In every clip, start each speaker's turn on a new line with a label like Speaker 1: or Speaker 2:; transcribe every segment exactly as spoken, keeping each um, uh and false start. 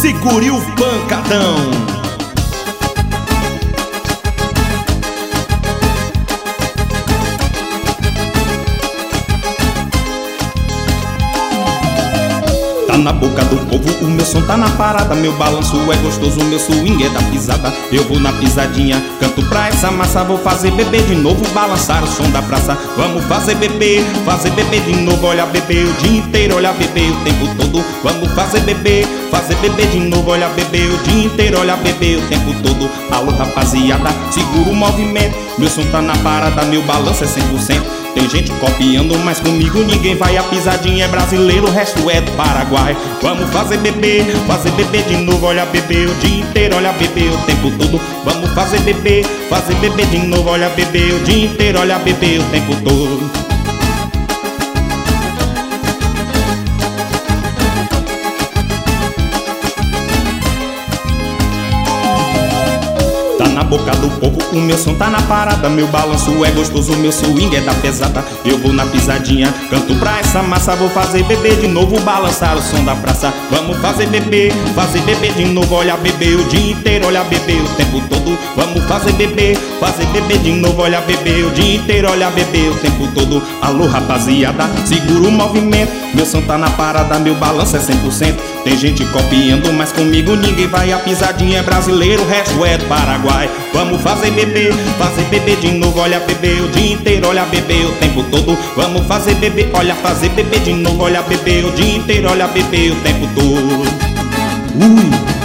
Speaker 1: segure o pancadão. Tá na boca do povo, o meu som tá na parada. Meu balanço é gostoso, meu swing é da pisada. Eu vou na pisadinha, canto pra essa massa. Vou fazer bebê de novo, balançar o som da praça. Vamos fazer bebê, fazer bebê de novo. Olha bebê o dia inteiro, olha bebê o tempo todo. Vamos fazer bebê, fazer bebê de novo. Olha bebê o dia inteiro, olha bebê o tempo todo. Alô rapaziada, segura o movimento. Meu som tá na parada, meu balanço é cem por cento. Tem gente copiando, mas comigo ninguém vai. A pisadinha é brasileira, o resto é do Paraguai. Vamos fazer bebê, fazer bebê de novo. Olha bebê o dia inteiro, olha bebê o tempo todo. Vamos fazer bebê, fazer bebê de novo. Olha bebê o dia inteiro, olha bebê o tempo todo. Na boca do povo, o meu som tá na parada. Meu balanço é gostoso, meu swing é da pesada. Eu vou na pisadinha, canto pra essa massa. Vou fazer bebê de novo, balançar o som da praça. Vamos fazer bebê, fazer bebê de novo. Olha bebê o dia inteiro, olha bebê o tempo todo. Vamos fazer bebê, fazer bebê de novo. Olha bebê o dia inteiro, olha bebê o tempo todo. Alô rapaziada, segura o movimento. Meu som tá na parada, meu balanço é cem por cento. Tem gente copiando, mas comigo ninguém vai. A pisadinha é brasileira, o resto é do Paraguai. Vamos fazer bebê, fazer bebê de novo. Olha bebê o dia inteiro, olha bebê o tempo todo. Vamos fazer bebê, olha fazer bebê de novo. Olha bebê o dia inteiro, olha bebê o tempo todo. Ui.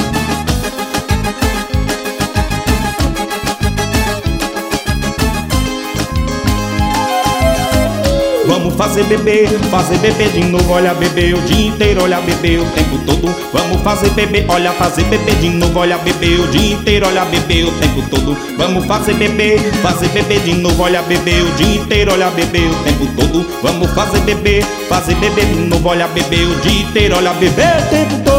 Speaker 1: Vamos fazer bebê, fazer bebê de novo. Olha bebê o dia inteiro, olha bebê o tempo todo. Vamos fazer bebê, olha fazer bebê de novo. Olha bebê o dia inteiro, olha bebê o tempo todo. Vamos fazer bebê, fazer bebê de novo. Olha bebê o dia inteiro, olha bebê o tempo todo. Vamos fazer bebê, fazer bebê de novo. Olha bebê o dia inteiro, olha bebê o tempo todo.